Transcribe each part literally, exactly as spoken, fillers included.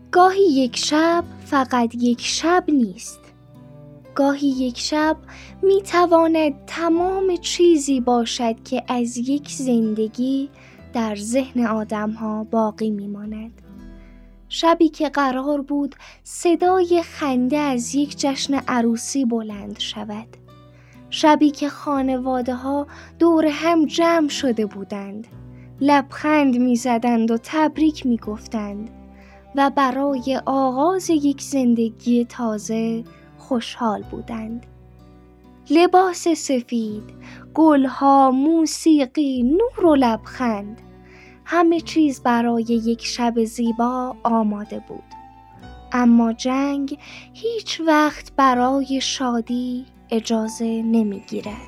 گاهی یک شب فقط یک شب نیست. گاهی یک شب می تواند تمام چیزی باشد که از یک زندگی در ذهن آدم ها باقی می ماند. شبی که قرار بود صدای خنده از یک جشن عروسی بلند شود. شبی که خانواده ها دور هم جمع شده بودند، لبخند می زدند و تبریک می گفتند و برای آغاز یک زندگی تازه خوشحال بودند. لباس سفید، گلها، موسیقی، نور و لبخند، همه چیز برای یک شب زیبا آماده بود. اما جنگ هیچ وقت برای شادی اجازه نمی گیرد.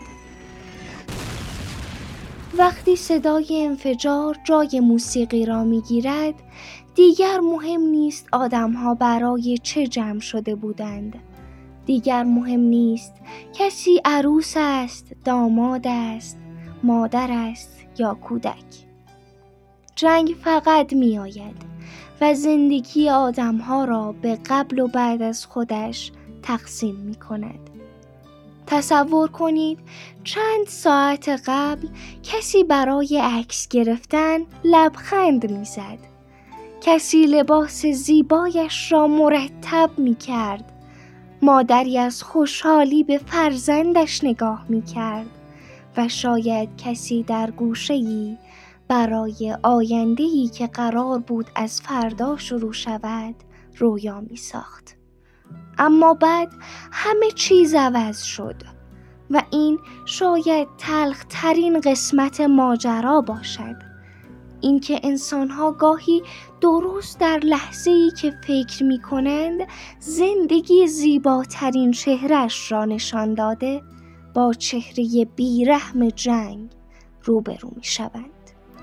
وقتی صدای انفجار جای موسیقی را می گیرد، دیگر مهم نیست آدم‌ها برای چه جمع شده بودند. دیگر مهم نیست کسی عروس است، داماد است، مادر است یا کودک. جنگ فقط می آید و زندگی آدم‌ها را به قبل و بعد از خودش تقسیم می کند. تصور کنید چند ساعت قبل کسی برای عکس گرفتن لبخند می زد. کسی لباس زیبایش را مرتب می کرد. مادری از خوشحالی به فرزندش نگاه می کرد و شاید کسی در گوشه‌ای برای آینده‌ای که قرار بود از فردا شروع شود رویا می ساخت. اما بعد همه چیز عوض شد و این شاید تلخ ترین قسمت ماجرا باشد. اینکه انسان‌ها گاهی درست در لحظه‌ای که فکر می‌کنند زندگی زیباترین چهره‌اش را نشان داده، با چهره بیرحم جنگ روبرو می‌شوند.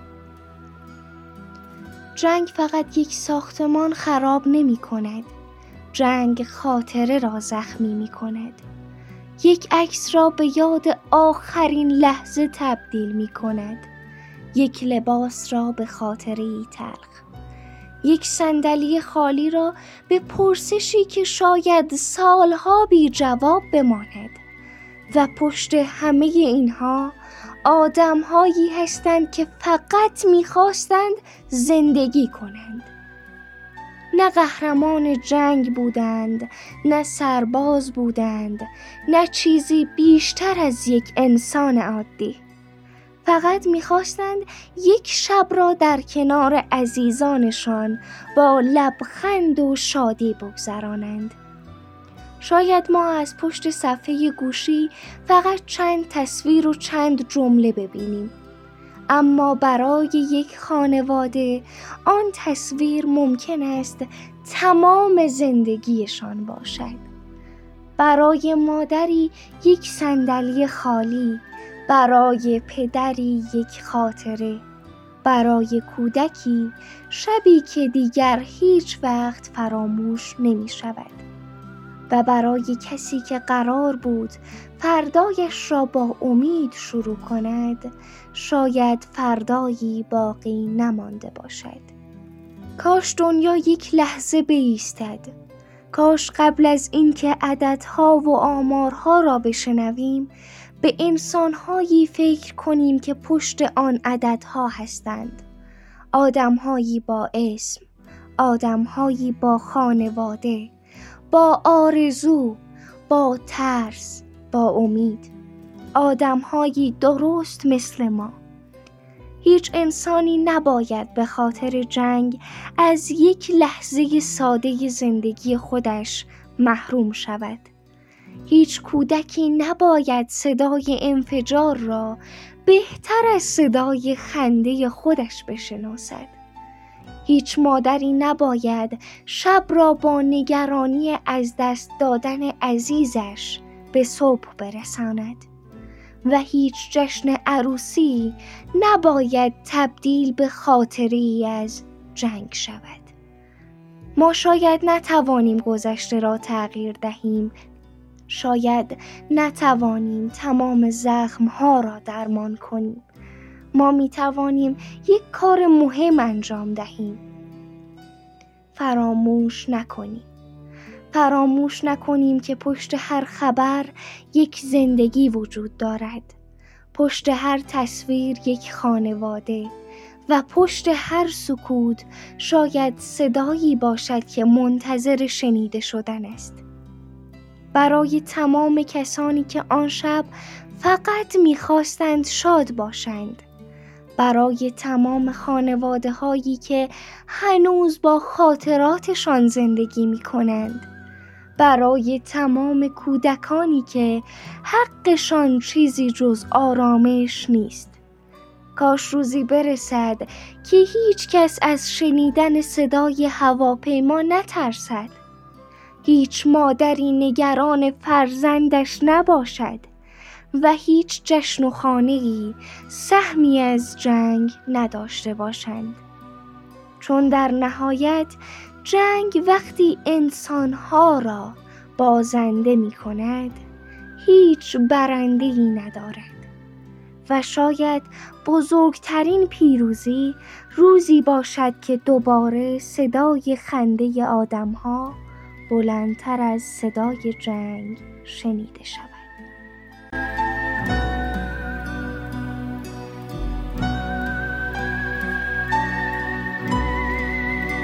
جنگ فقط یک ساختمان خراب نمی‌کند. جنگ خاطره را زخمی می‌کند. یک عکس را به یاد آخرین لحظه تبدیل می‌کند. یک لباس را به خاطره‌ای تلخ. یک صندلی خالی را به پرسشی که شاید سالها بی جواب بماند. و پشت همه اینها آدم‌هایی هستند که فقط می‌خواستند زندگی کنند. نه قهرمان جنگ بودند، نه سرباز بودند، نه چیزی بیشتر از یک انسان عادی. فقط می‌خواستند یک شب را در کنار عزیزانشان با لبخند و شادی بگذرانند. شاید ما از پشت صفحه گوشی فقط چند تصویر و چند جمله ببینیم، اما برای یک خانواده آن تصویر ممکن است تمام زندگیشان باشد. برای مادری یک صندلی خالی، برای پدری یک خاطره، برای کودکی شبی که دیگر هیچ وقت فراموش نمی شود و برای کسی که قرار بود فردایش را با امید شروع کند، شاید فردایی باقی نمانده باشد. کاش دنیا یک لحظه بایستد. کاش قبل از اینکه عددها و آمارها را بشنویم به انسان‌هایی فکر کنیم که پشت آن عددها هستند. آدم‌هایی با اسم، آدم‌هایی با خانواده، با آرزو، با ترس، با امید. آدم‌هایی درست مثل ما. هیچ انسانی نباید به خاطر جنگ از یک لحظه ساده زندگی خودش محروم شود. هیچ کودکی نباید صدای انفجار را بهتر از صدای خنده خودش بشناسد. هیچ مادری نباید شب را با نگرانی از دست دادن عزیزش به صبح برساند. و هیچ جشن عروسی نباید تبدیل به خاطره‌ای از جنگ شود. ما شاید نتوانیم گذشته را تغییر دهیم، شاید نتوانیم تمام زخم‌ها را درمان کنیم. ما می توانیم یک کار مهم انجام دهیم. فراموش نکنیم. فراموش نکنیم که پشت هر خبر یک زندگی وجود دارد. پشت هر تصویر یک خانواده و پشت هر سکوت شاید صدایی باشد که منتظر شنیده شدن است. برای تمام کسانی که آن شب فقط می‌خواستند شاد باشند. برای تمام خانواده هایی که هنوز با خاطراتشان زندگی می کنند. برای تمام کودکانی که حقشان چیزی جز آرامش نیست. کاش روزی برسد که هیچ کس از شنیدن صدای هواپیما نترسد. هیچ مادری نگران فرزندش نباشد و هیچ جشن و خانه‌ای سهمی از جنگ نداشته باشند. چون در نهایت جنگ وقتی انسانها را بازنده می کند هیچ برنده‌ای ندارد و شاید بزرگترین پیروزی روزی باشد که دوباره صدای خنده آدم‌ها بلندتر از صدای جنگ شنیده شود.